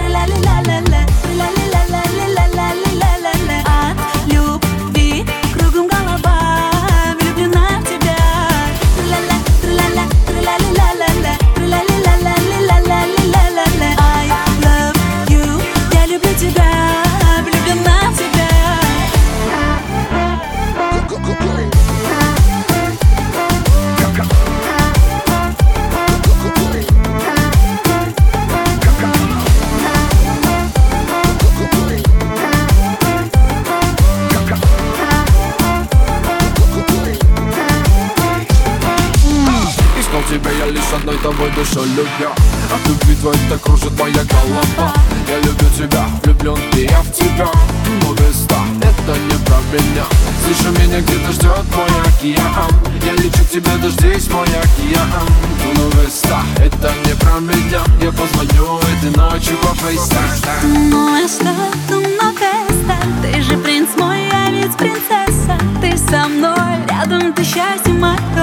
Тра-ля-ля-ля-ля-ля, тра-ля-ля-ля-ля-ля-ля-ля-ля-ля. От любви кругом голова, влюблена в тебя. Тра-ля-ля, тра-ля-ля, тра-ля-ля-ля-ля-ля, тра-ля-ля-ля-ля-ля-ля-ля-ля-ля. I love you, я люблю тебя, влюблена в тебя. Искал тебя я лишь одной тобой душу любя. От любви твоей так кружит моя голова. Я люблю тебя, влюблен и я в тебя. Но веста, это не про меня. Слышу, меня где-то ждет мой океан. Я лечу к тебе, дождись, мой океан. Но веста, это не про меня. Я позвоню этой ночью по фейстайм. Ну эста, ты же принц мой, я ведь принцесса. Ты со мной, рядом ты счастье мое.